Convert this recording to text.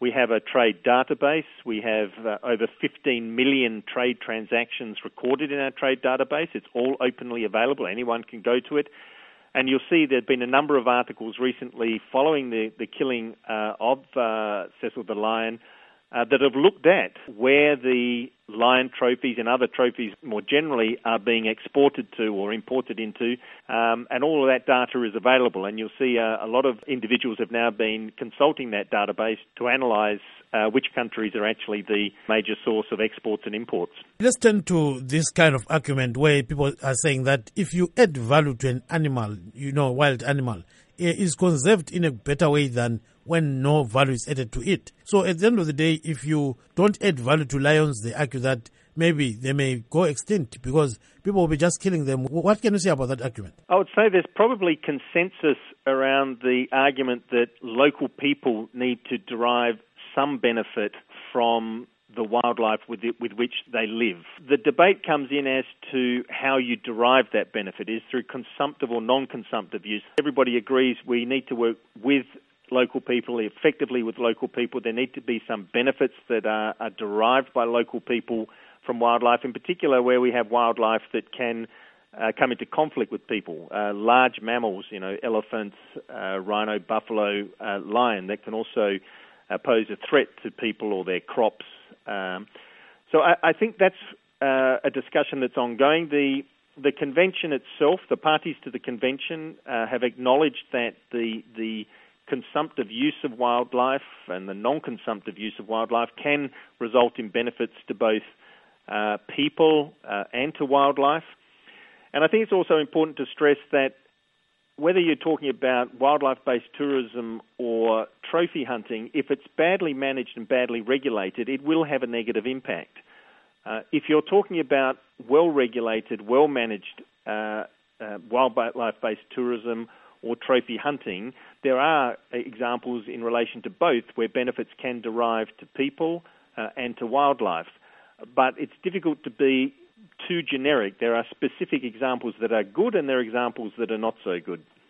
We have a trade database. We have over 15 million trade transactions recorded in our trade database. It's all openly available. Anyone can go to it. And you'll see there have been a number of articles recently following the killing of Cecil the lion that have looked at where the lion trophies and other trophies more generally are being exported to or imported into, and all of that data is available. And you'll see a lot of individuals have now been consulting that database to analyse which countries are actually the major source of exports and imports. Let's turn to this kind of argument where people are saying that if you add value to an animal, wild animal, it is conserved in a better way than when no value is added to it. So at the end of the day, if you don't add value to lions, they argue that maybe they may go extinct because people will be just killing them. What can you say about that argument? I would say there's probably consensus around the argument that local people need to derive some benefit from the wildlife with which they live. The debate comes in as to how you derive that benefit. Is through consumptive or non-consumptive use. Everybody agrees we need to work with local people, effectively with local people. There need to be some benefits that are derived by local people from wildlife, in particular where we have wildlife that can come into conflict with people. Large mammals, elephants, rhino, buffalo, lion, that can also pose a threat to people or their crops. So I think that's a discussion that's ongoing. The convention itself, the parties to the convention have acknowledged that the consumptive use of wildlife and the non-consumptive use of wildlife can result in benefits to both people and to wildlife. And I think it's also important to stress that whether you're talking about wildlife-based tourism or trophy hunting, if it's badly managed and badly regulated, it will have a negative impact. If you're talking about well-regulated, well-managed wildlife-based tourism or trophy hunting, there are examples in relation to both where benefits can derive to people and to wildlife. But it's difficult to be too generic. There are specific examples that are good and there are examples that are not so good.